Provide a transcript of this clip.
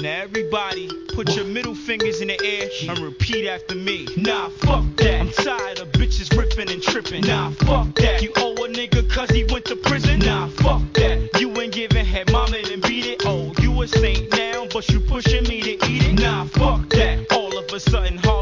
Now everybody, put your middle fingers in the air and repeat after me. Nah, fuck that. I'm tired of bitches ripping and tripping. Nah, fuck that. You owe a nigga cause he went to prison. Nah, fuck that. You ain't giving head, mama and beat it. Oh, you a saint now, but you pushing me to eat it. Nah, fuck that. All of a sudden,